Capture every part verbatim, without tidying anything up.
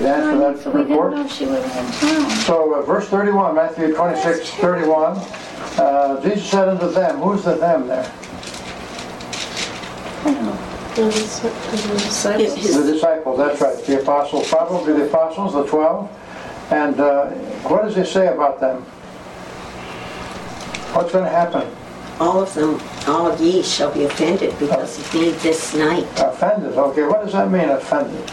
answer that so we report? didn't know she was in town. So uh, verse thirty-one, Matthew twenty-six, thirty-one. Uh, Jesus said unto them, who's the them there? Oh, The disciples. The disciples, that's right. The apostles, probably the apostles, the twelve. And uh, what does he say about them? What's going to happen? All of them, all of ye shall be offended because of me this night. Offended. Okay, what does that mean, offended?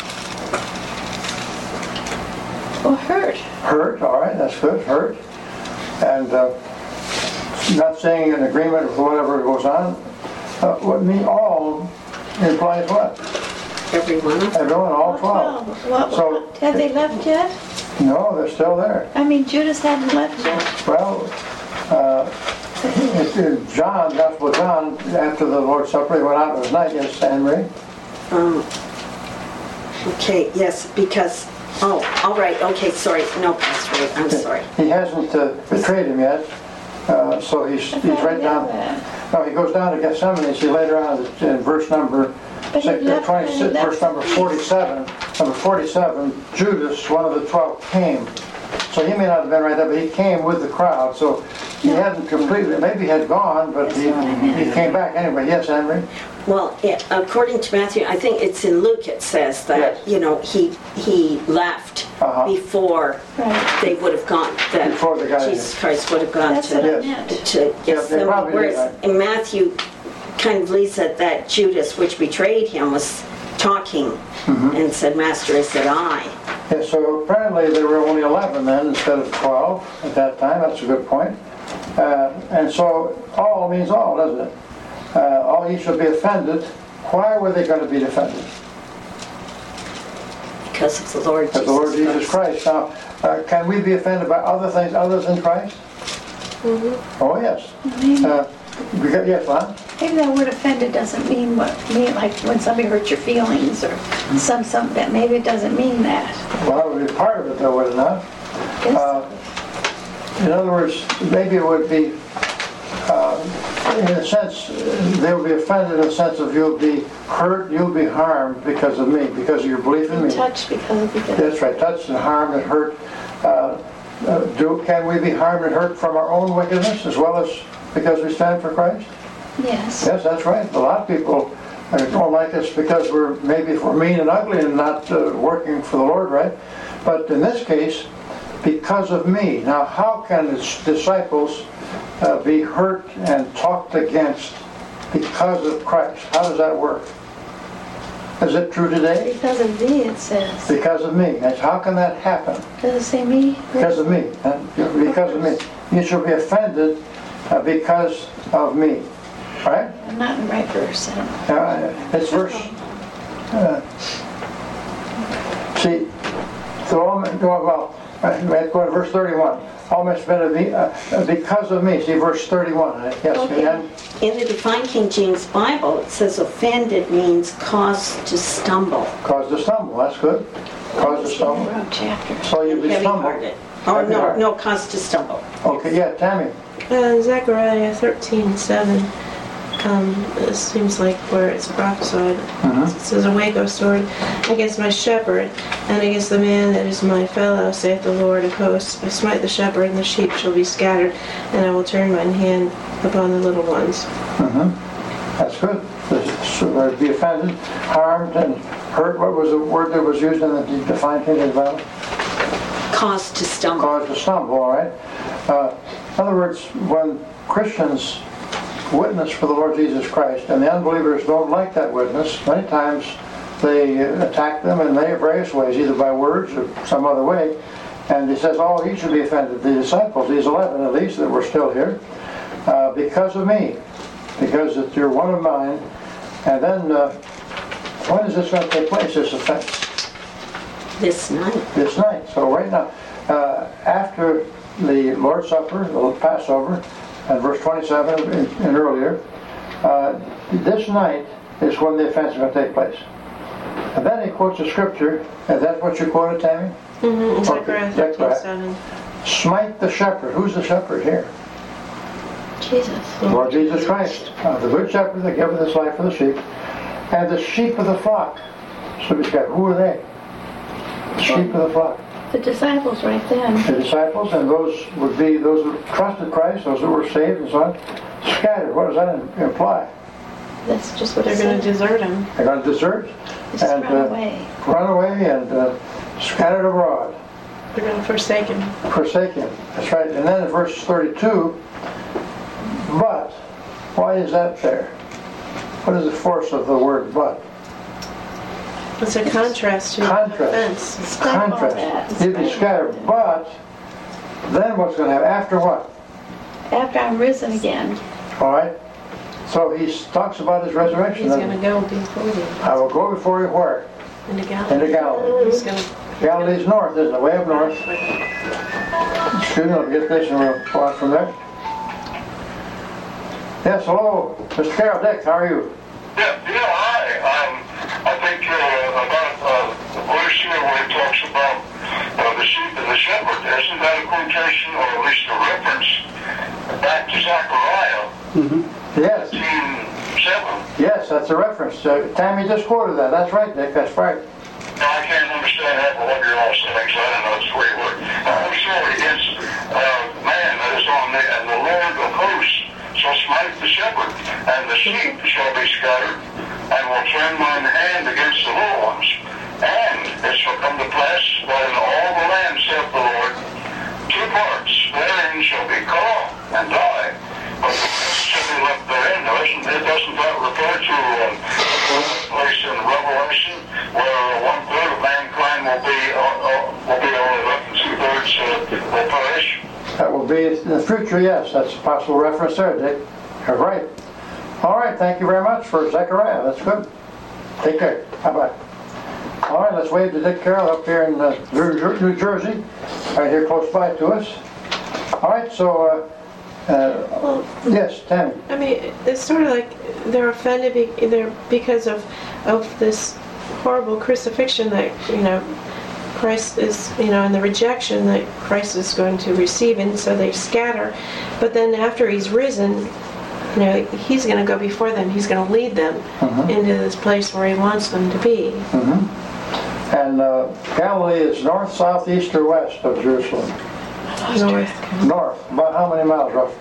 well, hurt. Hurt, all right, that's good, hurt. And uh, not saying in agreement with whatever goes on. Uh, what me all implies what? Every one of them. Everyone, all All twelve. What, So- what, have they left yet? No, they're still there. I mean, Judas hadn't left yet. Well, uh, it's in John, Gospel of John, after the Lord's Supper, he went out in the night, yes, Anne Marie? Um, okay, yes, because, oh, all right, okay, sorry. No, Pastor Ray, I'm sorry. He hasn't uh, betrayed him yet, uh, so he's, he's right down. No, he goes down to Gethsemane, see later on in verse number But he six, left- twenty-six, he left verse number the peace. forty-seven, number forty-seven, Judas, one of the twelve, came. So he may not have been right there, but he came with the crowd, so he hadn't completely, maybe he had gone, but he, he came back anyway. Yes, Henry? Well, yeah, according to Matthew, I think it's in Luke, it says that, Yes. you know, he he left Uh-huh. before Right. they would have gone, that Before they got in. Jesus Christ would have gone That's to, what I Yes. meant. to Yeah, they Gethsemane. probably did, Whereas right. in Matthew, kind of leaves it that Judas, which betrayed him, was talking Mm-hmm. and said, Master, I said, I. Yeah, so apparently there were only eleven then instead of twelve at that time. That's a good point. Uh, and so all means all, doesn't it? Uh, all ye shall be offended. Why were they going to be offended? Because of the Lord Because Jesus the Lord Jesus Christ. Christ. Now, uh, can we be offended by other things other than Christ? Mm-hmm. Oh, yes. Uh, because, yes, Lon? Maybe that word offended doesn't mean what, mean like when somebody hurts your feelings or some, some, that maybe it doesn't mean that. Well, it would be part of it, though, would it not? Yes. Uh, in other words, maybe it would be, uh, in a sense, they will be offended in the sense of you'll be hurt, you'll be harmed because of me, because of your belief in me. Touched because of the That's right, touched and harmed and hurt. Uh, uh, do, can we be harmed and hurt from our own wickedness as well as because we stand for Christ? Yes. Yes, that's right. A lot of people uh, don't like us because we're maybe if we're mean and ugly and not uh, working for the Lord, right? But in this case, because of me. Now, how can its disciples uh, be hurt and talked against because of Christ? How does that work? Is it true today? Because of thee, it says. Because of me. And how can that happen? Does it say me? Because of me. Uh, Because of me. You shall be offended uh, because of me. Right? I'm not in the right verse. I don't know. Uh, it's verse. Uh, see, so all men, well, well, let's go to verse thirty-one. All men spend of me, uh, because of me. See verse thirty-one. Yes, Okay. and In the Divine King James Bible, it says offended means caused to stumble. cause to stumble. That's good. Cause to stumble. Wrong chapter. So you be Heavy stumbled. hearted. Oh, Heavy no, hearted. no, caused to stumble. Okay, yeah, Tammy. Uh, Zechariah thirteen seven. Um, it seems like where it's prophesied. Mhm. It says, Awake, O sword, against my shepherd, and against the man that is my fellow, saith the Lord of hosts. I smite the shepherd, and the sheep shall be scattered, and I will turn mine hand upon the little ones. Mm-hmm. That's good. So they'd be offended, harmed, and hurt. What was the word that was used in the Divine King James Bible? Caused to stumble. Cause to stumble, all right? Uh, in other words, when Christians witness for the Lord Jesus Christ and the unbelievers don't like that witness, many times they attack them in many various ways, either by words or some other way. And he says, oh, he should be offended. The disciples, these eleven at least that were still here, uh, because of me, because that you're one of mine. And then, uh, when is this going to take place, this offense? This night. This night. So right now, uh, after the Lord's Supper, the Passover, and verse twenty-seven and, and earlier, uh, this night is when the offense is going to take place. And then he quotes a scripture, and that's what you quoted, Tammy? Mm-hmm. Zechariah Okay, thirteen Zechariah. seven. Smite the shepherd. Who's the shepherd here? Jesus. Lord Jesus Christ, uh, the good shepherd that giveth his life for the sheep, and the sheep of the flock. So he's got, who are they? sheep of the flock. The disciples right then. The disciples, and those would be those who trusted Christ, those who were saved and so on, scattered. What does that imply? That's just what They're it going to said. desert him. They're going to desert Just and run uh, away. run away and uh, scattered abroad, They're going to forsake him. forsake him. That's right. And then in verse thirty-two, but, why is that there? What is the force of the word but? It's a contrast to Contrast. offense. Stop all Contrast. that. You'd be scattered, but then what's going to happen? After what? After I'm risen again. All right? So he talks about his resurrection. He's going to go before you I will go before you where? into Galilee. Into Galilee. He's going to Galilee's north, isn't it? Way up north. Excuse me, I'll get this and we'll go on from there. Yes, hello. Mister Carroll Dick, how are you? Yeah, yeah, hi. Um, I think uh, about uh, the verse here where it talks about uh, the sheep and the shepherd. Isn't that a quotation, or at least a reference, back to Zechariah Yes. fifteen seven? Yes, that's a reference. Uh, Tammy just quoted that. That's right, Dick. That's right. Now, I can't understand half of what you're all saying, so I don't know it's the way it works. I'm sure against uh, man that is on me, and the Lord of hosts shall smite the shepherd, and the sheep shall be scattered, and will turn mine hand against the little ones. And it shall come to pass that in all the land, saith the Lord, two parts therein shall be cut off and die, but the rest shall be left therein. Now, isn't, it doesn't that refer to um, a place in Revelation where one third of mankind will be uh, uh, will be only left, and two thirds uh, will perish? That will be in the future, yes. That's a possible reference there, Dick. You're right. All right, thank you very much for Zechariah. That's good. Take care. Bye-bye. All right, let's wave to Dick Carroll up here in uh, New Jersey, right here close by to us. All right, so, uh, uh, Well, yes, Tammy. I mean, it's sort of like they're offended be, they're, because of of this horrible crucifixion that, you know, Christ is, you know, and the rejection that Christ is going to receive, and so they scatter. But then after he's risen, you know, he's going to go before them. He's going to lead them Mhm. into this place where he wants them to be. Mm-hmm. And uh, Galilee is north, south, east, or west of Jerusalem? North. North. About how many miles roughly?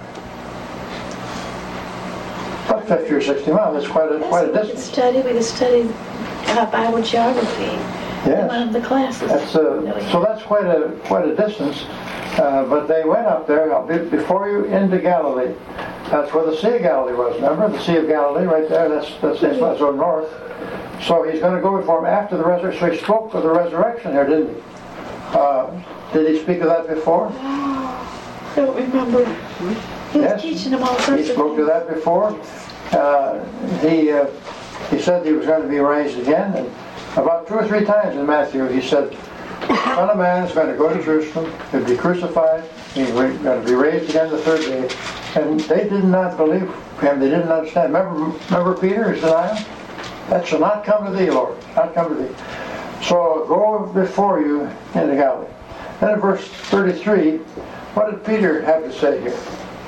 About fifty or sixty miles. That's quite a, quite a We could distance. study, we could study uh, Bible geography in one Yes. of the classes. That's uh, Really. so that's quite a quite a distance. Uh, but they went up there, I'll be before you, into Galilee. That's where the Sea of Galilee was. Remember the Sea of Galilee right there? That's that's that's that's on north. So he's going to go before him after the resurrection. So he spoke of the resurrection here, didn't he? Uh, did he speak of that before? I don't remember. He was Yes. teaching them all sorts He of spoke to things. that before. Uh, he uh, he said he was going to be raised again, and about two or three times in Matthew he said, "The Son of Man is going to go to Jerusalem, he'll be crucified, he's going to be raised again the third day." And they did not believe him. They didn't understand. Remember, remember Peter, his denial? That shall not come to thee, Lord. Not come to thee. So go before you into Galilee. Then in verse thirty-three, what did Peter have to say here?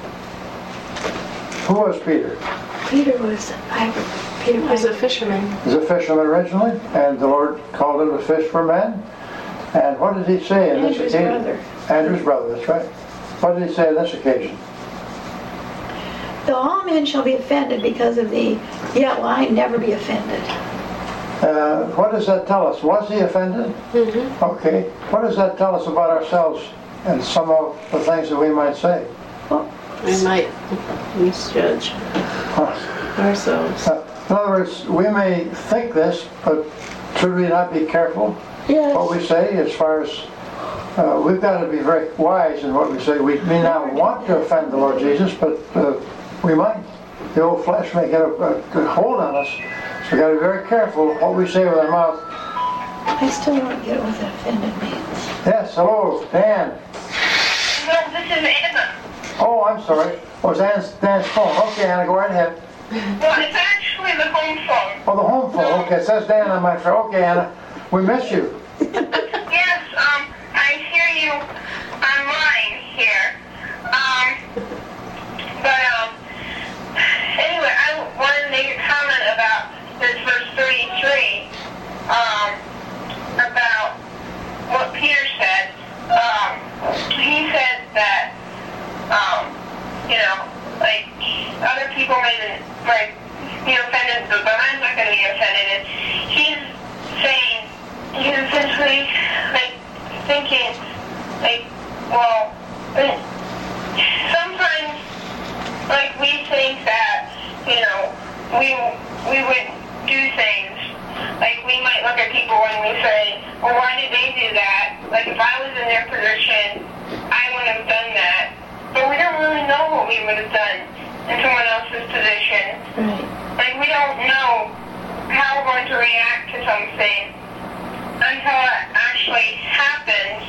Who was Peter? Peter was, I, Peter He was was a fisherman. He was a fisherman originally, and the Lord called him to fish for men. And what did he say in this Andrew's occasion? brother. Andrew's brother, that's right. What did he say on this occasion? Though all men shall be offended because of thee, yet will I never be offended. Uh, what does that tell us? Was he offended? Mm-hmm. Okay. What does that tell us about ourselves and some of the things that we might say? Well, We might misjudge Huh. ourselves. Uh, in other words, we may think this, but should we not be careful yes. what we say as far as uh, we've got to be very wise in what we say. We may not want to offend the Lord Jesus, but uh, we might. The old flesh may get a, a, a hold on us. So we've got to be very careful what we say with our mouth. I still don't get what that offended means. Yes, hello, Dan. No, this is Anna. Oh, I'm sorry. Oh, it's Dan's, Dan's phone. Okay, Anna, go right ahead. Well, it's actually the home phone. Oh, the home phone. Okay, it says Dan on my phone. Okay, Anna, we miss you. Yes, um, I hear you online here. Um, but, um, anyway, I wanted to make a comment about this verse thirty-three, um, about actually like thinking like, well, sometimes like we think that, you know, we we would do things. Like we might look at people and we say, well, why did they do that? Like if I was in their position, I wouldn't have done that. But we don't really know what we would have done in someone else's position. Right. Like we don't know how we're going to react to something until it actually happens.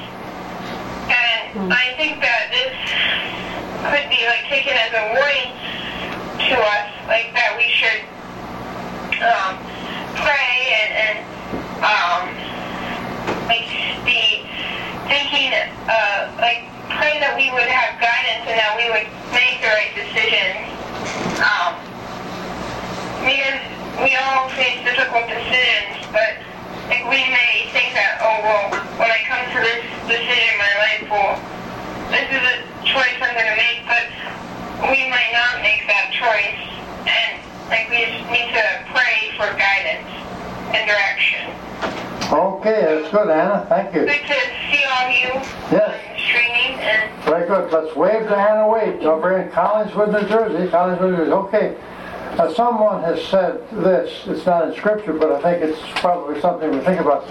And I think that this could be like taken as a warning to us, like that we should um, pray and, and um, like be thinking, uh, like pray that we would have guidance and that we would make the right decisions. Um, because we all face difficult decisions, but like we may think that, oh well, when I come to this decision in my life, well, this is a choice I'm going to make, but we might not make that choice, and like we just need to pray for guidance and direction. Okay, that's good, Anna. Thank you. Good to see all of you Yes. on streaming, and Very good. Let's wave to Anna Wade over in Collingswood, New Jersey. Collingswood, New Jersey. Okay. Uh, someone has said this. It's not in Scripture, but I think it's probably something to think about.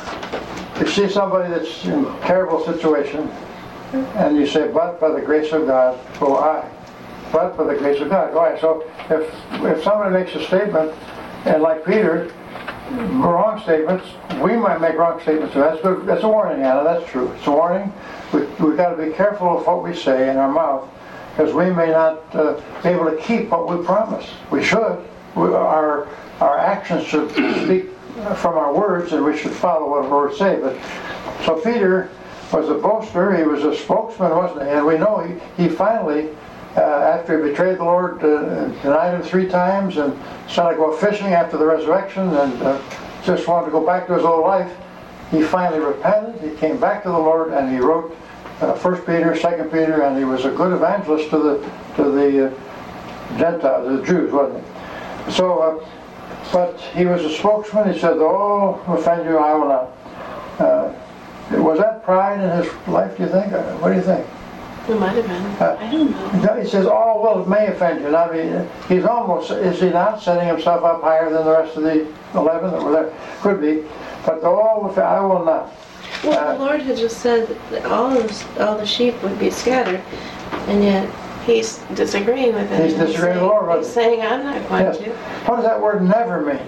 You see somebody that's in a terrible situation, and you say, but by the grace of God, go I. But by the grace of God, go I. So if, if somebody makes a statement, and like Peter, wrong statements, we might make wrong statements. So that's good. That's a warning, Anna. That's true. It's a warning. We, we've got to be careful of what we say in our mouth, because we may not uh, be able to keep what we promise. We should. We, our our actions should speak from our words, and we should follow what our words say. But so Peter was a boaster. He was a spokesman, wasn't he? And we know he, he finally, uh, after he betrayed the Lord, uh, denied him three times, and decided to go fishing after the resurrection, and uh, just wanted to go back to his old life. He finally repented. He came back to the Lord, and he wrote Uh, First Peter, Second Peter, and he was a good evangelist to the to the uh, Gentiles, the Jews, wasn't he? So, uh, but he was a spokesman. He said, "Oh, offend you, I will not." Uh, was that pride in his life? Do you think? Uh, what do you think? It might have been. Uh, I don't know. He says, "Oh, well, it may offend you." I mean, he's almost, is he not setting himself up higher than the rest of the eleven that were there? Could be, but the all, I will not. Well, Uh, the Lord had just said that all of, all the sheep would be scattered, and yet he's disagreeing with it. He's and disagreeing with saying, the Lord, He's wasn't saying, I'm not going Yes. to. What does that word "never" mean?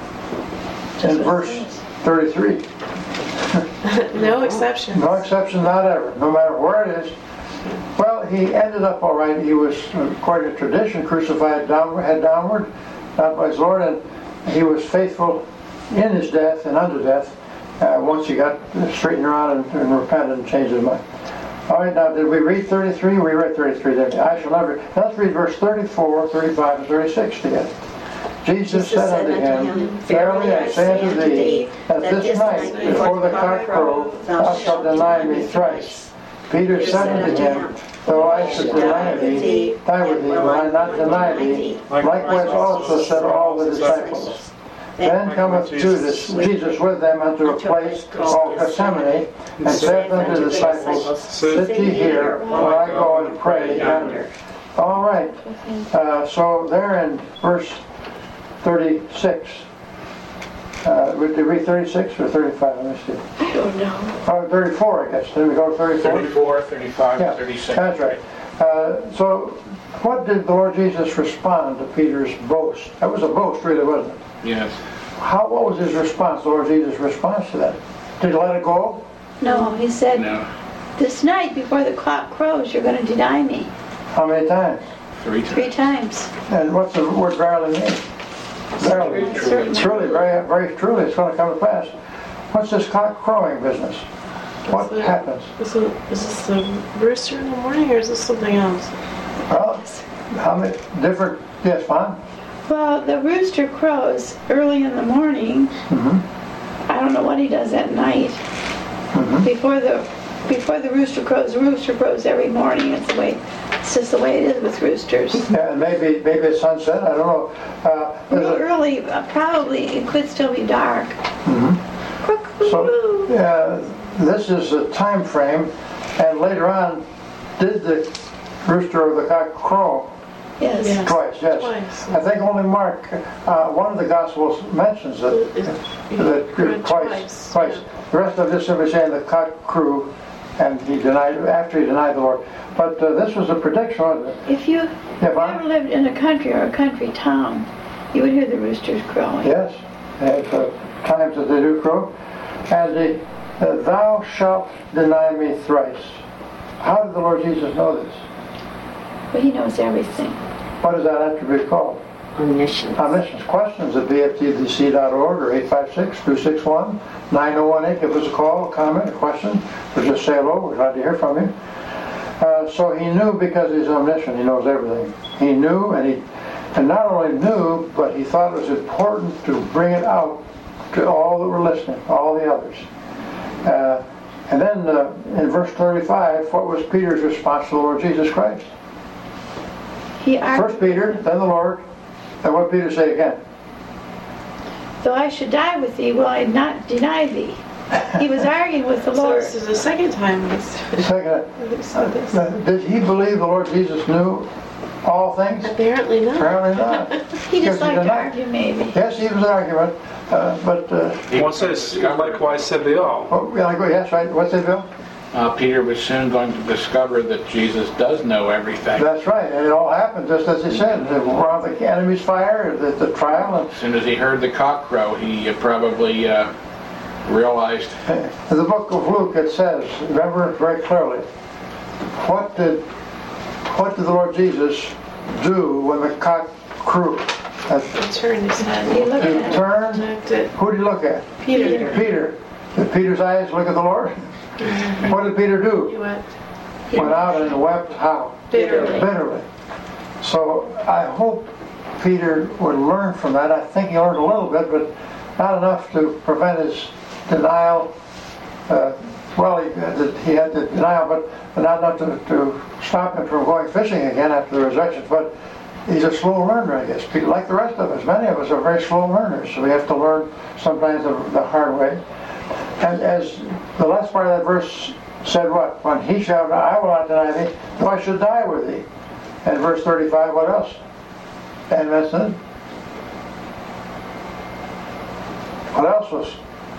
In verse thirty-three. No exceptions. No exception, not ever, no matter where it is. Well, he ended up all right. He was, according to tradition, crucified downward, head downward, not by his Lord, and he was faithful in his death and unto death. Uh, once he got straightened around and, and repented and changed his mind. All right, now did we read thirty-three? We read thirty-three, didn't we? I shall never. Now let's read verse thirty-four, thirty-five, and thirty-six together. Jesus, Jesus said unto him, Verily I say unto thee, that this night before the cock crow thou shalt deny me thrice. Peter said unto him, Though I should deny thee, die with thee, will I not deny thee. Likewise also said all the disciples. Then cometh Judas, Jesus with them unto a place called Gethsemane, and saith unto the disciples, Sit ye here, while I go and pray yonder. All right, uh, so there in verse thirty-six, uh, did we read thirty-six or thirty-five? Let me see. I don't know. Oh, thirty-four, I guess. Did we go to thirty-four? thirty-four, thirty-five, Yeah, thirty-six. that's right. Uh, so, what did the Lord Jesus respond to Peter's boast? That was a boast, really, wasn't it? Yes. How, what was his response, the Lord Jesus' response to that? Did he let it go? No, he said, No. this night before the cock crows, you're going to deny me How many times? Three three times. times. And what's the word verily mean? Verily. Truly. Truly, very, very truly, it's going to come to pass. What's this cock crowing business? What Is it- happens? Is, it, is this the rooster in the morning, or is this something else? Well, how many different, yes, Fawn? Well, the rooster crows early in the morning. Mm-hmm. I don't know what he does at night. Mm-hmm. Before the before the rooster crows, the rooster crows every morning. It's the way. It's just the way it is with roosters. Yeah, and maybe, maybe it's sunset, I don't know. Uh, Real there's a- early, uh, probably it could still be dark. Mhm. So, uh, this is a time frame, and later on, did the rooster or the cock crow? Yes. Yeah. Twice, yes. Twice. I think only Mark, uh, one of the Gospels mentions it, that Twice, twice, twice. yeah. The rest of it just simply saying the cock crew, and he denied, after he denied the Lord. But uh, this was a prediction, wasn't it? If you Yeah, Bob? ever lived in a country or a country town, you would hear the roosters crowing. Yes, at uh, times that they do crow. And the, uh, thou shalt deny me thrice. How did the Lord Jesus know this? But he knows everything. What is that attribute called? Omniscience. Omniscience. Questions at B F T D C dot org or eight five six, two six one, nine oh one eight. Give us a call, a comment, a question, or just say hello. We'd like to hear from you. Uh, so he knew because he's omniscient. He knows everything. He knew, and he and not only knew, but he thought it was important to bring it out to all that were listening, all the others. Uh, and then uh, in verse thirty-five, what was Peter's response to the Lord Jesus Christ? He argued, First Peter, then the Lord, and what did Peter say again? though I should die with thee, will I not deny thee. He was arguing with the So Lord. this is the second time this. Second, we saw this. uh, did he believe the Lord Jesus knew all things? Apparently not. Apparently not. He just Because liked to denied. argue, maybe. Yes, he was an argument, uh, but, uh, Well, it says, likewise said they all. oh, yeah, I go, yes, right, what's it, Bill? Uh, Peter was soon going to discover that Jesus does know everything. That's right, and it all happened just as he said. Around the enemy's fire, the, the trial, As soon as he heard the cock crow, he uh, probably uh, realized. and in the book of Luke it says, remember very clearly, what did, what did the Lord Jesus do when the cock crew? That's- He turned his He head. looked He at him. turned, Looked at who did he look at? Peter. Peter. Did Peter's eyes look at the Lord? What did Peter He do? went Went out and wept how? bitterly. Bitterly. So I hope Peter would learn from that. I think he learned a little bit, but not enough to prevent his denial. Uh, well, he, uh, he had the denial, but, but not enough to, to stop him from going fishing again after the resurrection. But he's a slow learner, I guess. People, like the rest of us, many of us are very slow learners, so we have to learn sometimes the, the hard way. And as the last part of that verse said what? When he shall die, I will not deny thee, though I should die with thee. And verse thirty-five, what else? And that's it. What else was,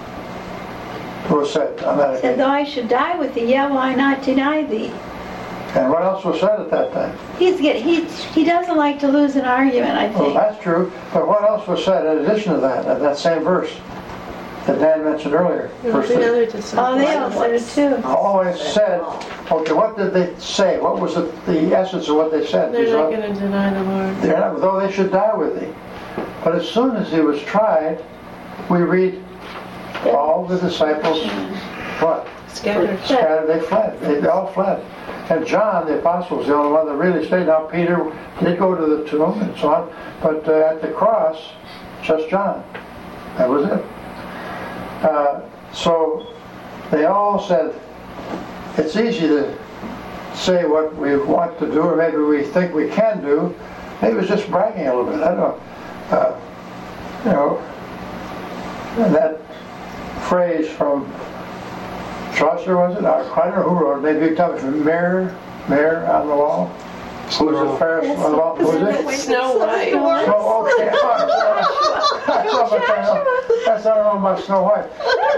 was said on that Said, occasion? though I should die with thee, yet will I not deny thee. And what else was said at that time? He's get, he, he doesn't like to lose an argument, I Well, think. that's true, but what else was said in addition to that, at that same verse that Dan mentioned earlier? Verse The three. other disciple. Oh, they all said it too. Always said, okay, what did they say? What was the, the essence of what they said? They're These not are- going to deny the Lord. They're not, though they should die with thee. But as soon as he was tried, we read all the disciples, what? Scattered. Scattered, they fled. They, they all fled. And John, the apostle, was the only one that really stayed. Now Peter did go to the tomb and so on, but uh, at the cross, just John. That was it. Uh, so they all said, it's easy to say what we want to do, or maybe we think we can do. Maybe it was just bragging a little bit. I don't know. Uh, you know, and that phrase from Chaucer, was it? I don't know who wrote it. Maybe you can tell me from Mirror, Mirror on the Wall. Who was the fairest on the wall? Who was it? Snow White. Oh, okay. That's not about- that's not all about Snow White.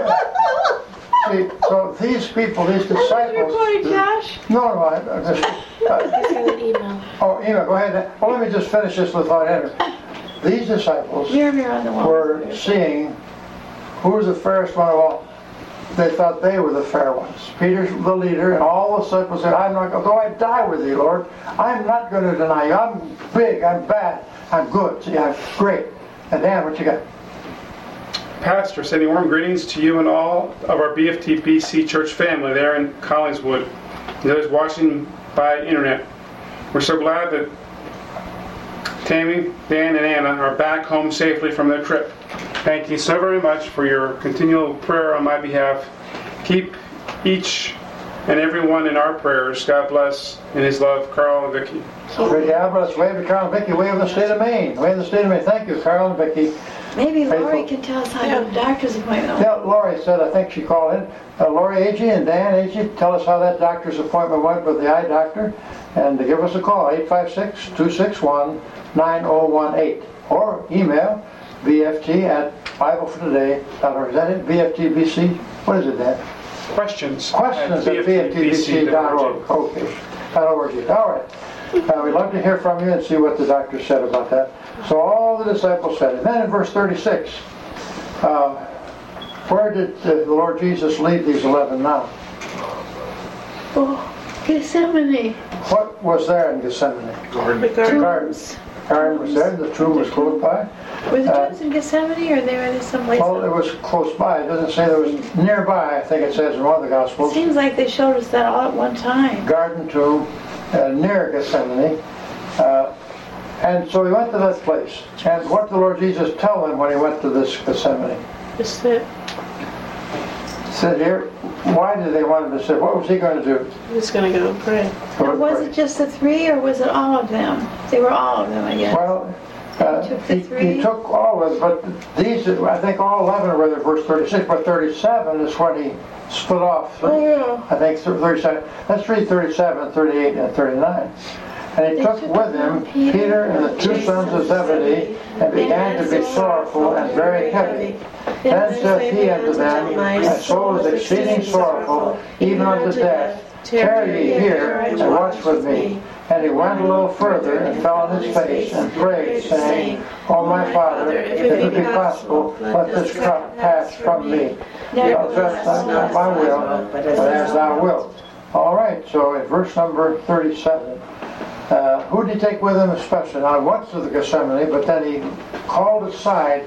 See, so these people, these disciples. Boy, Josh. No, no, I, I just. Uh, He's got an email. oh, Ema, go ahead. Well, let me just finish this without Henry. These disciples Mirror, mirror on the wall. were seeing who was the fairest one of all. They thought they were the fair ones. Peter's the leader, and all the disciples said, I'm not, though I die with thee, Lord, I'm not going to deny you. I'm big, I'm bad, I'm good. See, I'm great. And Dan, what you got? Pastor, sending warm greetings to you and all of our B F T B C church family there in Collingswood, and those watching by internet. We're so glad that Tammy, Dan, and Anna are back home safely from their trip. Thank you so very much for your continual prayer on my behalf. Keep each and every one in our prayers. God bless. In His love, Carl and Vicki. Ricky Alvarez, wave to Carl and Vicky, wave in the state of Maine. Wave in the state of Maine. Thank you, Carl and Vicky. Maybe Lori Faithful. can tell us how to get a doctor's appointment. Yeah, Lori said, I think she called in. Uh, Lori Agee and Dan Agee, tell us how that doctor's appointment went with the eye doctor, and to give us a call, eight five six, two six one, nine oh one eight, or email B F T at Bible for Today dot org. Is that it? B F T B C? What is it, Dan? Questions. Questions at B F T B C dot org. Okay. .org. All right. Uh, we'd love to hear from you and see what the doctor said about that. So all the disciples said. And then in verse thirty-six, uh, where did uh, the Lord Jesus lead these eleven now? Oh, Gethsemane. What was there in Gethsemane? Garden. The The garden. garden. Garden was there. The tomb was close by. Were the Uh, tombs in Gethsemane, or they were in someplace Well, it else? was close by. It doesn't say there was nearby. I think it says in one of the Gospels. Seems like they showed us that all at one time. Garden tomb uh, near Gethsemane. Uh, and so he went to that place. And what did the Lord Jesus tell him when he went to this Gethsemane? Just that Sit here. Why did they want him to sit? What was he going to do? he's going to go and pray. Now, was it just the three, or was it all of them? They were all of them, I guess. Well, uh, He took the he, three. he took all of it, but these, I think all eleven were there, verse thirty-six, but thirty-seven is when he split off. Oh, yeah. I think thirty-seven. Let's read thirty-seven, thirty-eight, and thirty-nine. And he They took took with him Peter Peter and the two sons of Zebedee, and began to be sorrowful and very heavy. Then said he unto them, My soul is exceeding sorrowful, even unto death. Tarry ye here, and watch with me. And he went a little further, and fell on his face, and prayed, saying, O my Father, if it be possible, let this cup pass from me. Not just not my will, but as thou wilt. All right, so in verse number thirty-seven, uh, who did he take with him especially? Now, he went to the Gethsemane, but then he called aside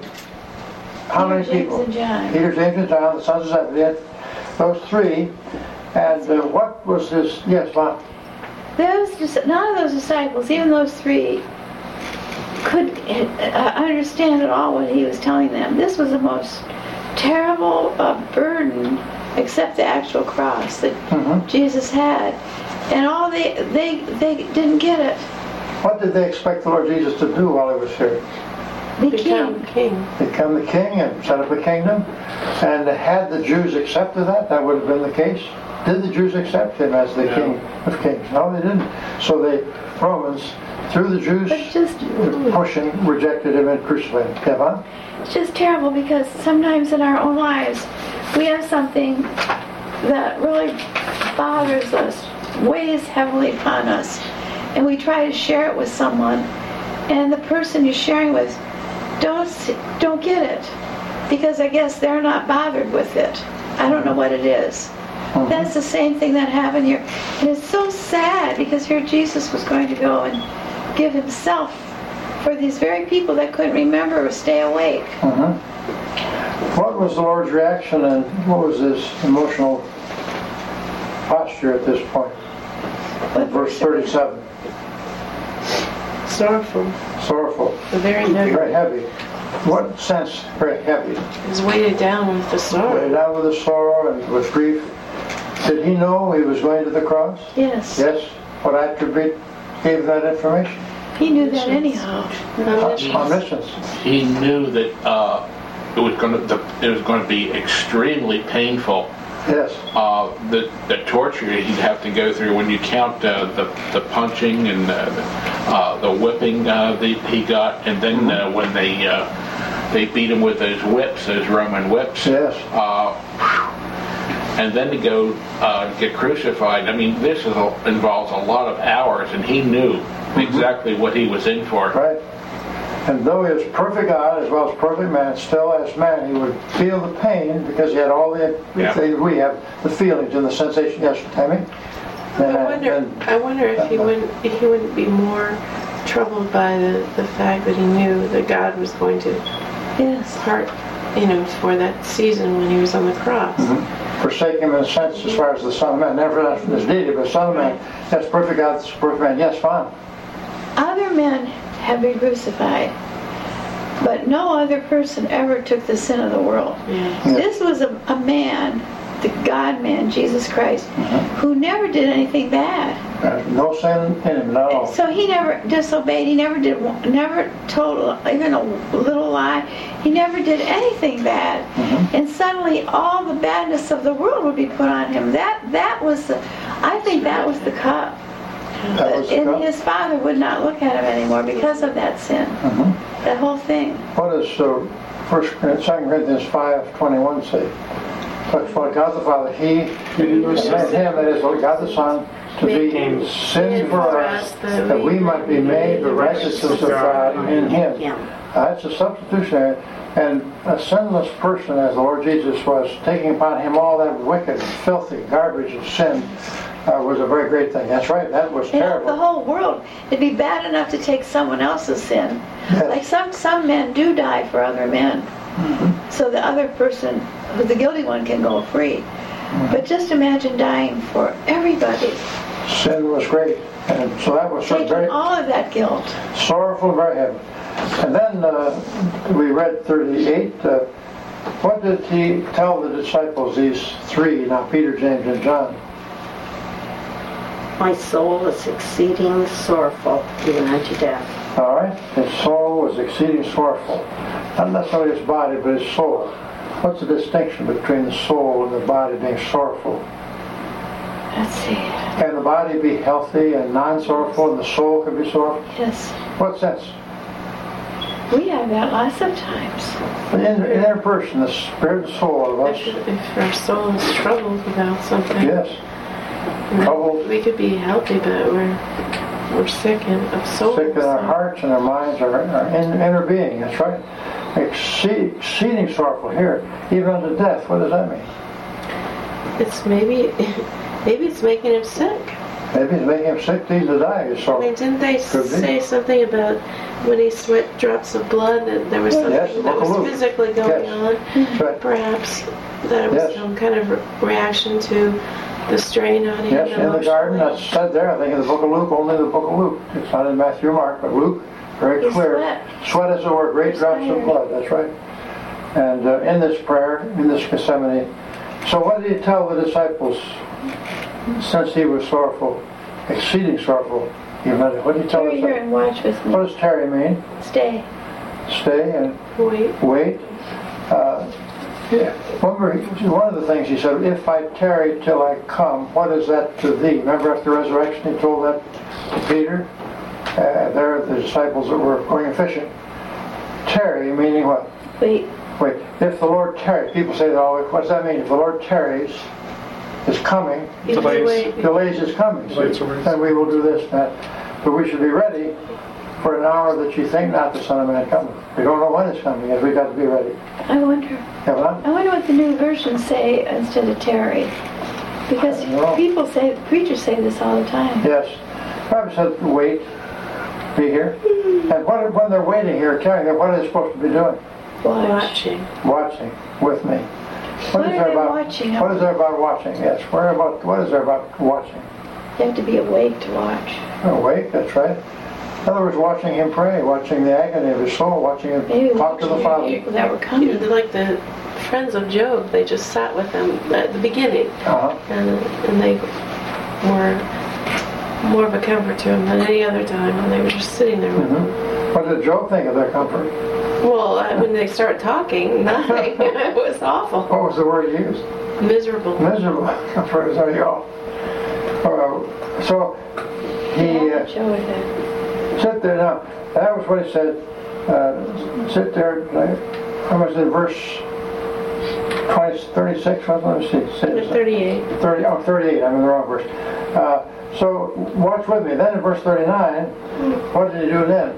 how many Peter, James, people? and John. Peter, James, and John, the sons of Zebedee, those three. And uh, what was his, yes, Mom? Those, dis- none of those disciples, even those three, could uh, understand at all what he was telling them. This was the most terrible uh, burden, except the actual cross that Mhm. Jesus had, and all they they they didn't get it. What did they expect the Lord Jesus to do while he was here? The Become king. king. Become the king and set up a kingdom? And had the Jews accepted that, that would have been the case. Did the Jews accept him as the No. king of kings? No, they didn't. So the Romans, through the Jews But just pushing, rejected him and crucified him. Kevin? it's just terrible, because sometimes in our own lives we have something that really bothers us, weighs heavily upon us, and we try to share it with someone, and the person you're sharing with don't don't get it, because I guess they're not bothered with it. I don't know what it is. Mhm. That's the same thing that happened here, and it's so sad, because here Jesus was going to go and give himself for these very people that couldn't remember or stay awake. Mhm. What was the Lord's reaction, and what was his emotional posture at this point? In verse thirty-seven, Sorrowful. sorrowful, Very heavy. very heavy. What sense very heavy? He's weighted down with the Weighed sorrow. down with his sorrow and with grief. Did he know he was going to the cross? Yes, Yes. What attribute gave that information? he knew that anyhow. Omniscience. Omniscience. He knew that uh, it was going to it was going to be extremely painful. Yes. Uh, the the torture he'd have to go through when you count uh, the the punching and uh, the, uh, the whipping uh, that he got, and then uh, when they uh, they beat him with those whips, those Roman whips. Yes. Uh, and then to go uh, get crucified. I mean, this is a, involves a lot of hours, and he knew exactly what he was in for. Right. And though he was perfect God as well as perfect man, still as man he would feel the pain, because he had all the Yeah. things we have, the feelings and the sensation. Yes, Tammy? And, I wonder. and- I wonder if he wouldn't. If he wouldn't be more troubled by the the fact that he knew that God was going to Yes. part, you know, for that season when he was on the cross. forsake him in a sense as far as the Son of Man. Never as deity, but Son of Man. That's perfect God, that's perfect man. Yes, fine. Other men have been crucified, but no other person ever took the sin of the world. Yeah. Yeah. This was a, a man the God-man, Jesus Christ, who never did anything bad. There's no sin in him, no. So he never disobeyed. He never did, never told even a little lie. He never did anything bad. Mm-hmm. And suddenly, all the badness of the world would be put on him. That that was, the, I think, that was the cup. That was the And cup. his father would not look at him anymore because of that sin. Mm-hmm. That whole thing. What does uh, First, Second Corinthians five twenty-one say? But for God the Father, He made Him, that is, God the Son, to be sin for us, that we might be made the righteousness of God in Him. Yeah. Uh, that's a substitutionary, and a sinless person, as the Lord Jesus was, taking upon Him all that wicked, filthy garbage of sin, uh, was a very great thing. That's right. That was You know, terrible. the whole world. It'd be bad enough to take someone else's sin. Yes. Like some some men do die for other men, Mm-hmm. so the other person, who's the guilty one, can go free. Mm-hmm. But just imagine dying for everybody, Sin was great, and so that was so taking very all of that guilt. sorrowful and very heavy. And then uh, we read thirty-eight. Uh, what did He tell the disciples, these three, now Peter, James, and John? My soul is exceeding sorrowful, even unto death. All right? His soul was exceeding sorrowful. Not necessarily his body, but his soul. What's the distinction between the soul and the body being sorrowful? Let's see. Can the body be healthy and non-sorrowful, and the soul can be sorrowful? Yes, What sense? we have that lots of times. In, in their person, the spirit and soul of us, If, if our soul is troubled about something, yes, troubled, we could be healthy, but we're we're sick in, of soul. sick in our so- hearts and our minds, our, our in, inner being. That's right. Exceed, exceeding sorrowful here, even unto death. What does that mean? It's maybe maybe it's making him sick. Maybe it's making him sick to even die. He's I sorrowful. mean, didn't they Could be. say something about when he sweat drops of blood that there was something Yes, the that book of was Luke. physically going Yes. on? That's right. Perhaps that it was Yes. some kind of re- reaction to the strain on him. Yes, in the garden, emotionally. that's said there, I think in the book of Luke, only the book of Luke. It's not in Matthew or Mark, but Luke, very He clear. sweat. Sweat, as it were, great drops of Tired. blood, that's right. And uh, in this prayer, in this Gethsemane, so what did He tell the disciples since He was sorrowful, exceeding sorrowful? Even unto- what did He tell Tarry us? here and watch with What me. does tarry mean? Stay. Stay and Wait. wait. Uh, yeah. Remember, he- one of the things He said, if I tarry till I come, what is that to thee? Remember after the resurrection He told that to Peter? Uh, there are the disciples that were going fishing. Tarry, meaning what? Wait. Wait, if the Lord tarries, people say that always, what does that mean? If the Lord tarries, is coming, You can Delays. wait. delays is coming, Delays see? are ways. Then we will do this and that. But we should be ready for an hour that you think not the Son of Man coming. We don't know when it's coming, yet we've got to be ready. I wonder. Have I? I wonder what the new versions say instead of tarry. Because I don't know. people say, preachers say this all the time. Yes. Probably said wait, be here. And what, when they're waiting here, tarrying, what are they supposed to be doing? Watch. Watching. Watching with me. What is are there they about watching? What is there about watching? Yes. Where about what is there about watching? You have to be awake to watch. Awake, that's right. In other words, watching Him pray, watching the agony of His soul, watching Him Maybe talk to the watching Father. people that were You know, coming. they're like the friends of Job. They just sat with him at the beginning, Uh-huh. and and they were more of a comfort to him than any other time when they were just sitting there with him. Mm-hmm. What did Job think of their comfort? Well, uh, when they start talking, nothing. It was awful. What was the word he used? Miserable. Miserable. Praise there you go. Uh, so he uh, Joe with it. sit there now. That was what he said. Uh, sit there. Like, I was in verse twenty, thirty-six. What let me see. Say- thirty-eight. thirty, oh, thirty-eight, I'm in the wrong verse. Uh, so, watch with me. Then in verse thirty-nine, what did he do then?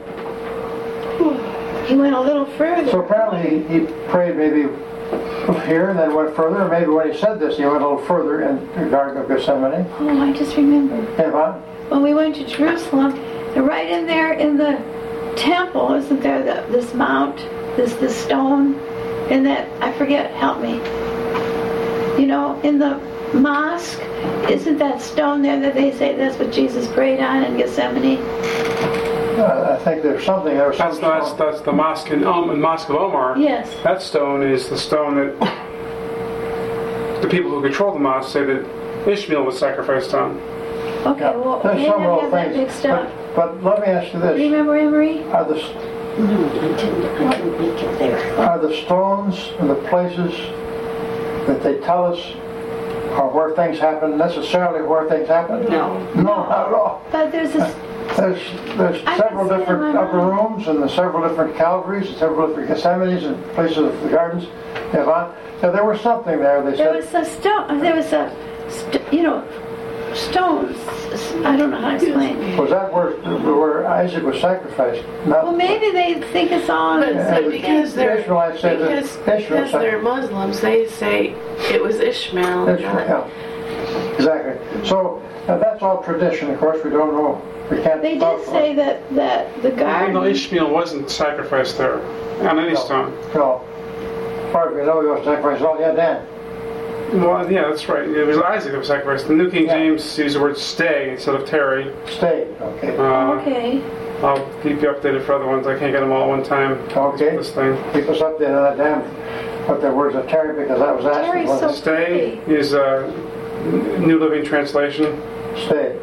He went a little further. So apparently he, he prayed maybe here and then went further. Maybe when he said this, he went a little further in the Garden of Gethsemane. Oh, I just remember. Yeah, huh? When we went to Jerusalem, and right in there in the temple, isn't there the, this mount, this this stone, and that, I forget, help me. You know, in the mosque, isn't that stone there that they say that's what Jesus prayed on in Gethsemane? Uh, I think there's something there. Was That's, some that's, stone. that's the mosque in, um, in Mosque of Omar. Yes. That stone is the stone that the people who control the mosque say that Ishmael was sacrificed on. Okay, Yeah. well, There's maybe some I little have that things. mixed up. But, but let me ask you this. Remember Emery? Are the, No, I didn't, I didn't make it there. are the stones and the places that they tell us are where things happen necessarily where things happen? No. No, not at all. But there's this, There's, there's I several can see it in different my upper mind. rooms and there's several different Calvaries, and several different Gethsemanes and places of the gardens. Yvonne, so there was something there, they there said. was a stone, there was a, st- you know, stones. I don't know how to explain. Was that where, where Isaac was sacrificed? Not, Well, maybe they think it's on. But Yeah, see, the- because the they're Ishmaelites say that because, Ishmael because they're Muslims, they say it was Ishmael. That's not- right, yeah. Exactly. So uh, that's all tradition, of course, we don't know. We can't. They talk did about- say that, that the Even garden. though Ishmael wasn't sacrificed there on any stone. No. As far as we know, he was sacrificed. Oh, yeah, Dan. Well, yeah, that's right. It was Isaac that was sacrificed. The New King Yeah. James used the word stay instead of tarry. Stay. Okay. Uh, Okay. I'll keep you updated for other ones. I can't get them all at one time. Okay. This thing. Keep us updated on that, Dan. What the words of Terry, because that was asked. Terry's wasn't so- it? Stay is a New Living Translation. Stay.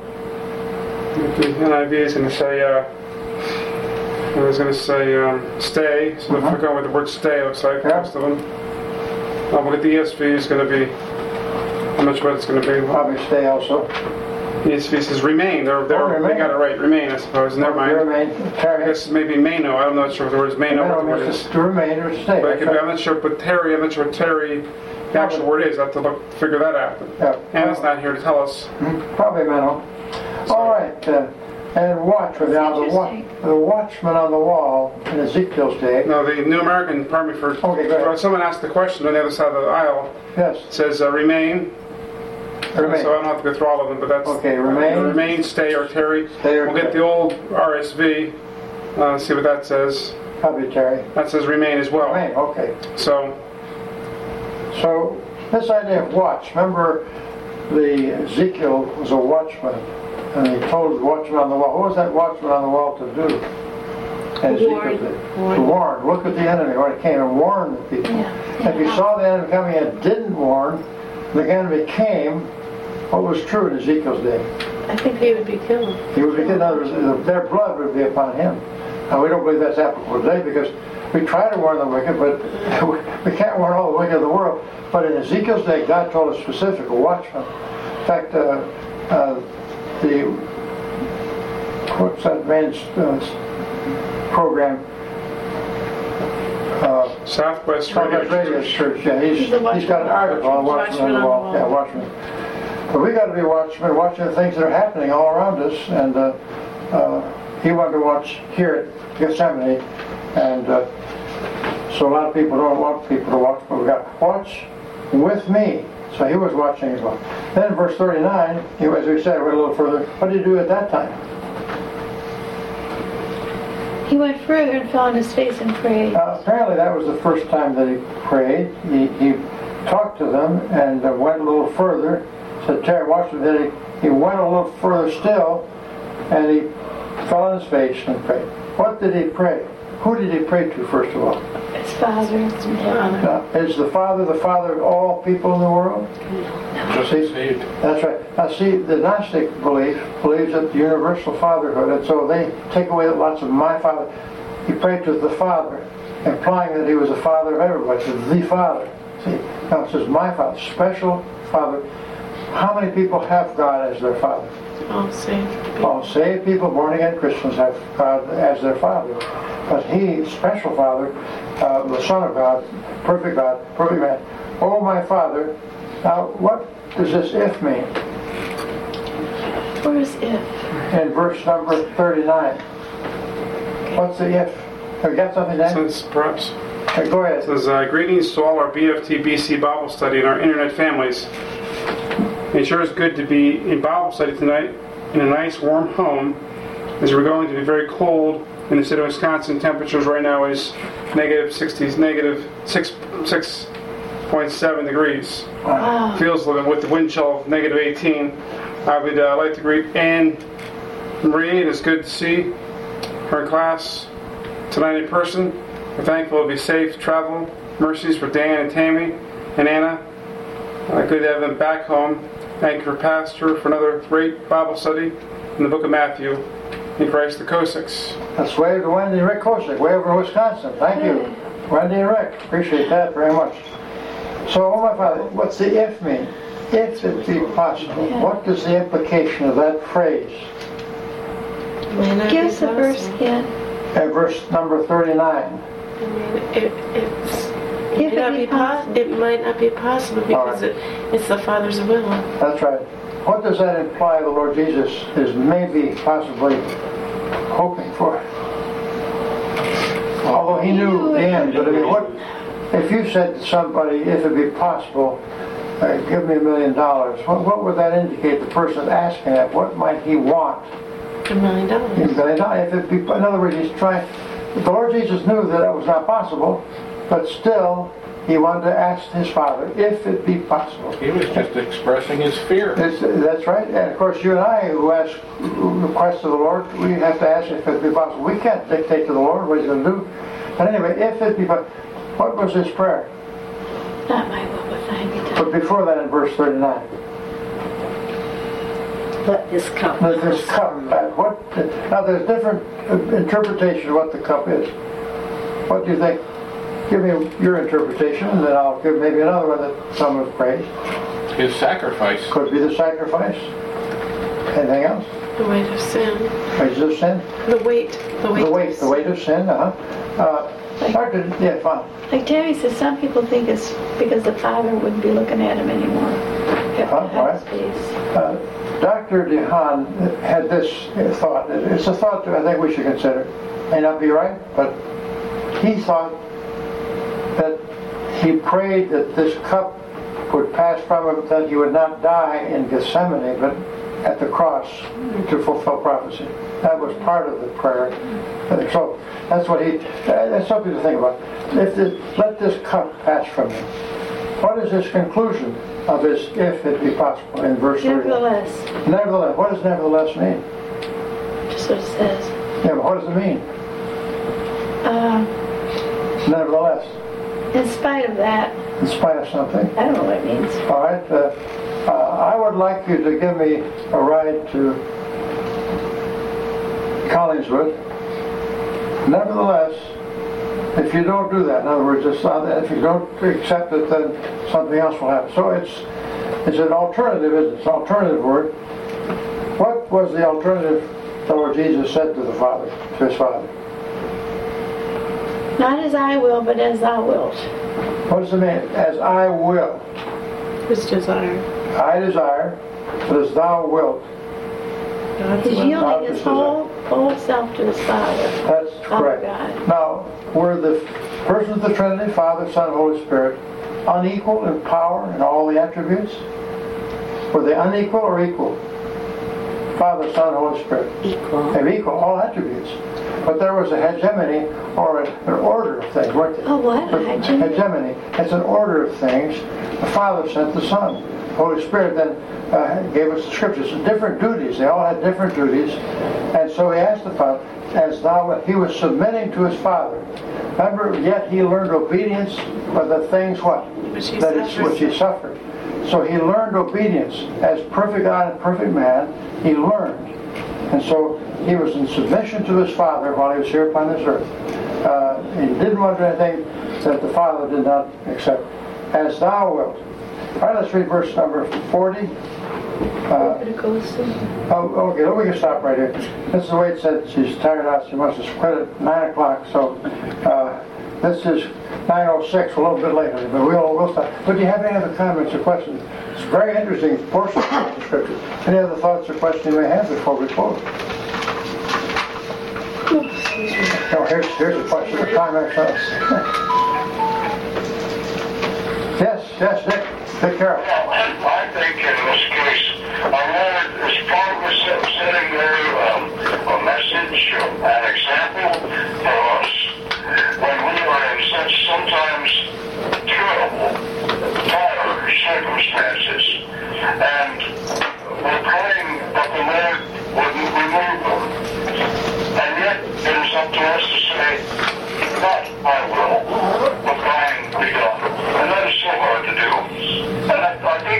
The N I V is going to say, uh, I was going to say um, stay, so if Uh-huh. we're going with the word stay, it looks like Yeah. most of them. Uh, but the E S V is going to be, I'm not sure what it's going to be. Probably stay also. E S V says remain. They're, they're, Oh, they remain. got it right. Remain, I suppose. Never mind. Remain. I Terry. guess maybe Mano. I'm not sure if the word is Mano. What the word is. To remain or to stay. But it That's could be, I'm right. not sure. But Terry, I'm not sure what Terry, the actual word is. I have to look, figure that out. Yeah. Anna's not here to tell us. Probably Menno. All right. Uh, and watch. That's Now the, wa- interesting. the watchman on the wall in Ezekiel's day. No, the New American, pardon me for. Okay, go ahead. well, someone asked the question on the other side of the aisle. Yes. It says uh, remain. Remain. So I don't have to go through all of them, but that's Okay, remain. remain, stay, or tarry. Stay or We'll get tarry. the old R S V. Uh, see what that says. Probably Terry. That says remain as well. Remain. Okay. So So this idea of watch. Remember, the Ezekiel was a watchman, and he told the watchman on the wall. What was that watchman on the wall to do? And Ezekiel Warn. said, Warn. to warn. Look at the enemy when it came and warn the people. Yeah. If you saw the enemy coming and didn't warn, the enemy came. What was true in Ezekiel's day? I think he would be killed. He would be in other words, their blood would be upon him. Now we don't believe that's applicable today because we try to warn the wicked, but we can't warn all the wicked of the world. But in Ezekiel's day, God told us specific, a watchman. In fact, uh, uh, the what's that man's uh, program? Uh, Southwest Radio. Southwest Radio Church. Yeah, he's, He's a he's got an article on watchman on the wall. Yeah, watchman. But we got to be watchmen, watching the things that are happening all around us. And uh, uh, he wanted to watch here at Gethsemane, and uh, so a lot of people don't want people to watch, but we got watch with me. So he was watching as well. Then in verse thirty-nine, he, as we said, went a little further. What did he do at that time? He went further and fell on his face and prayed. Uh, apparently that was the first time that he prayed. He, he talked to them and uh, went a little further. Said, Terry, watch it. Then he, he went a little further still, and he fell on his face and prayed. What did he pray? Who did he pray to, first of all? His father. Uh, is the Father the Father of all people in the world? Just See? saved. That's right. Now see, the Gnostic belief believes that universal fatherhood, and so they take away lots of my Father. He prayed to the Father, implying that he was the Father of everybody, the Father. See, now it says my Father, special Father. How many people have God as their Father? All saved people. All saved people, born again Christians have God as their Father. But he, special Father, uh, the Son of God, perfect God, perfect man. Oh, my Father. Now, what does this if mean? Where's if? In verse number thirty-nine. What's the if? Have you got something there? Since perhaps. Okay, go ahead. It says, uh, greetings to all our B F T B C Bible study and our internet families. It sure is good to be in Bible study tonight in a nice warm home, as we're going to be very cold in the state of Wisconsin. Temperatures right now is negative sixties, negative six six point seven degrees. Wow. Feels like with the wind chill of negative eighteen. I would uh, like to greet Anne Marie. It is good to see her in class tonight in person. We're thankful to be safe travel. Mercies for Dan and Tammy and Anna. Uh, good to have them back home. Thank you for Pastor for another great Bible study in the book of Matthew in Christ the Kosiks. Let's wave to Wendy and Rick Kosick, way over in Wisconsin. Thank you. Wendy and Rick, appreciate that very much. So, oh my Father, what's the if mean? If it be possible. What is the implication of that phrase? May not Give be us the verse possible. again. At verse number thirty-nine. I mean, it, it's, If it, it might not be be po- possible. it might not be possible because right. it, it's the Father's will. That's right. What does that imply the Lord Jesus is maybe, possibly hoping for? Although he knew the end, but I mean, what, if you said to somebody, if it be possible, uh, give me a million dollars, what, what would that indicate the person asking that? What might he want? A million A dollars. million dollars. If it be, in other words, he's trying, the Lord Jesus knew that it was not possible, but still, he wanted to ask his Father, if it be possible. He was just expressing his fear. It's, that's right. And of course, you and I, who ask requests of the Lord, we have to ask if it be possible. We can't dictate to the Lord what he's going to do. But anyway, if it be possible, what was his prayer? Not my will, but thine be done. But before that, in verse thirty-nine, Let this cup. let this cup. uh, What? Now, there's different uh, interpretations of what the cup is. What do you think? Give me your interpretation, and then I'll give maybe another one that some have praised. His sacrifice. Could be the sacrifice. Anything else? The weight of sin. Wages of sin? The weight. The weight. The weight, of the weight of sin, uh-huh. Uh, Doctor, yeah, fine. Like Tammy says, some people think it's because the Father wouldn't be looking at him anymore. Have to Huh, hide his what? face. Uh, Doctor DeHaan had this thought. It's a thought that I think we should consider. May not be right, but he thought that he prayed that this cup would pass from him, that he would not die in Gethsemane, but at the cross to fulfill prophecy. That was part of the prayer. So that's what he. That's something to think about. If this, let this cup pass from him. What is his conclusion of his "if it be possible" in verse thirty? Nevertheless, Nevertheless, what does nevertheless mean? just what it says. Yeah, but what does it mean? Um, Nevertheless, in spite of that, in spite of something. I don't know what it means. All right. Uh, uh, I would like you to give me a ride to Collingswood. Nevertheless, if you don't do that, in other words, it's not, if you don't accept it, then something else will happen. So it's it's an alternative, isn't it? It's an alternative word. What was the alternative the Lord Jesus said to the Father, to his Father? Not as I will, but as thou wilt. What does it mean? As I will. His desire. I desire, but as thou wilt. God's He's will. yielding his whole, whole self to his Father. That's correct. God. Now, were the persons of the Trinity, Father, Son, and Holy Spirit, unequal in power and all the attributes? Were they unequal or equal? Father, Son, and Holy Spirit. Equal. They're equal, all attributes. But there was a hegemony, or an order of things, weren't there? Oh, what? A hegemony? Hegemony. It's an order of things. The Father sent the Son. The Holy Spirit then uh, gave us the Scriptures. Different duties. They all had different duties. And so he asked the Father, as thou, he was submitting to his Father. Remember, yet he learned obedience by the things what? Which he that is, suffered. which he suffered. So he learned obedience. As perfect God and perfect man, he learned. And so he was in submission to his Father while he was here upon this earth. Uh, he didn't want to do anything that the Father did not accept. As thou wilt. All right, let's read verse number forty. Uh, It goes to oh, okay, we can stop right here. This is the way it said she's tired out. She must have quit at nine o'clock. So uh, this is nine oh six, a little bit later. But we'll, we'll stop. But do you have any other comments or questions? It's a very interesting portion of the Scripture. Any other thoughts or questions you may have before we close? Oh, here's, here's a question for time ourselves. Yes, yes, Dick. Dick Carroll. Well, I think in this case, our Lord is probably setting there um, a message, an example for us when we are in such sometimes terrible, dire circumstances, and we're praying that the Lord wouldn't remove them. And yet, it is up to us to say, not my will, but thine be done. And that is so hard to do. And I, I think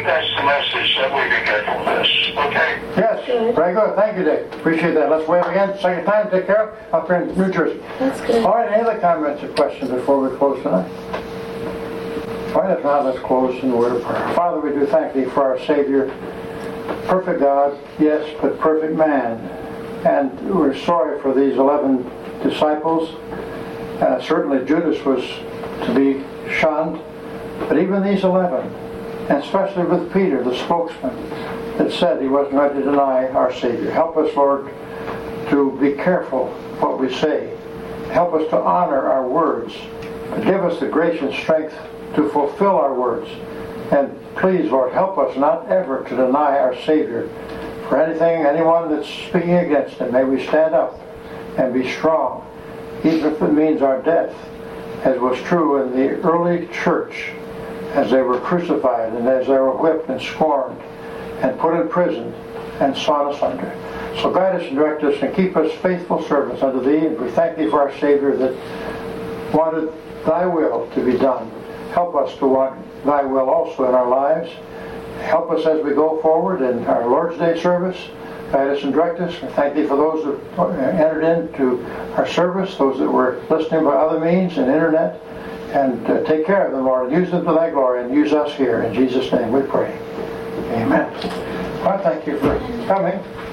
that we be careful of this. Okay? Yes, very good. Thank you, Dick. Appreciate that. Let's wave again. Second time. Take care. Up here in New Jersey. That's good. All right, any other comments or questions before we close tonight? All right, if not, let's close in the word of prayer. Father, we do thank Thee for our Savior, perfect God, yes, but perfect man. And we're sorry for these eleven disciples. Uh, certainly Judas was to be shunned, but even these eleven, and especially with Peter, the spokesman, that said he wasn't going to deny our Savior. Help us, Lord, to be careful what we say. Help us to honor our words. Give us the grace and strength to fulfill our words. And please, Lord, help us not ever to deny our Savior. For anything, anyone that's speaking against Him, may we stand up and be strong, even if it means our death, as was true in the early church, as they were crucified and as they were whipped and scorned and put in prison and sawn asunder. So guide us and direct us and keep us faithful servants unto Thee, and we thank Thee for our Savior that wanted Thy will to be done. Help us to want Thy will also in our lives. Help us as we go forward in our Lord's Day service. Guide us and direct us. We thank Thee for those that entered into our service, those that were listening by other means and internet. And uh, take care of them, Lord. Use them to Thy glory and use us here. In Jesus' name we pray. Amen. Well, thank you for coming.